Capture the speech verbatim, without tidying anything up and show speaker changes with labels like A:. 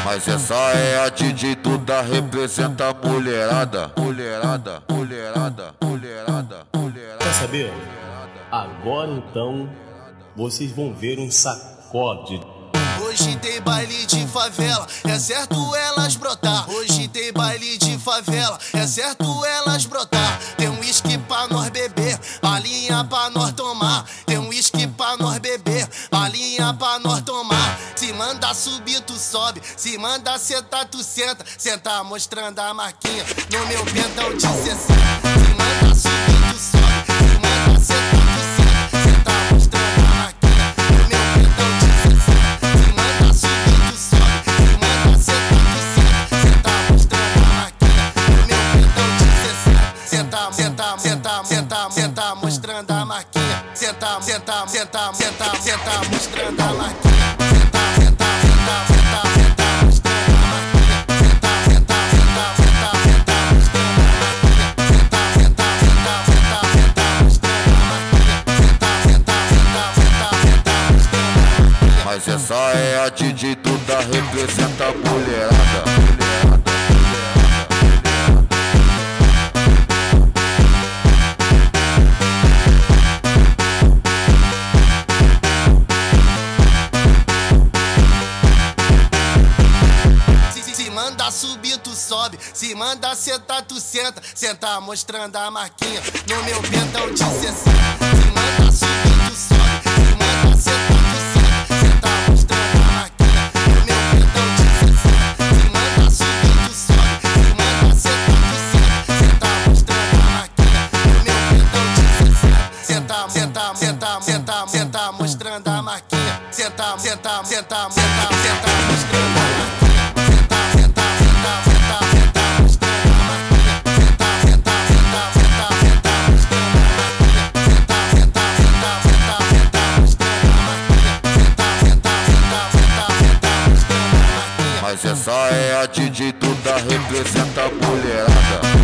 A: Mas essa é a D J Duda, representa a mulherada. Mulherada, mulherada, mulherada, mulherada.
B: Quer saber? Agora então vocês vão ver um sacode.
C: Hoje tem baile de favela, é certo elas brotar. Hoje tem baile de favela, é certo elas brotar. Tem um uísque pra nós beber, balinha pra nós tomar. Tem um uísque pra nós beber, balinha pra nós tomar. Se manda subir, tu sobe. Se manda sentar, tu senta. Senta mostrando a marquinha no meu pentão de sessenta. Se manda subir, tu sobe. Se manda sentar, tu senta. Senta mostrando a marquinha no meu pentão de sessenta. Se manda subir, tu sobe. Se manda sentar, tu senta. Senta mostrando a marquinha no meu pentão de sessenta. Senta, senta, senta, senta, senta mostrando a marquinha. Senta, senta, senta, senta, senta mostrando a marquinha.
A: Mas essa é a D J Duda, representa a mulherada.
C: Se manda subir, tu sobe. Se manda sentar, tu senta. Senta mostrando a marquinha no meu pentão de sessenta. Se manda subir, tu sobe. Se manda sentar, tu senta. Senta mostrando a marquinha no meu pentão de sessenta. Se manda subir, tu sobe. Se manda sentar, tu senta. Senta mostrando a marquinha no meu pentão de sessenta. Senta, senta, senta, senta, senta mostrando a marquinha. Senta, senta, senta, senta, senta mostrando a marquinha.
A: Mas essa é a D J Duda, representa a mulherada.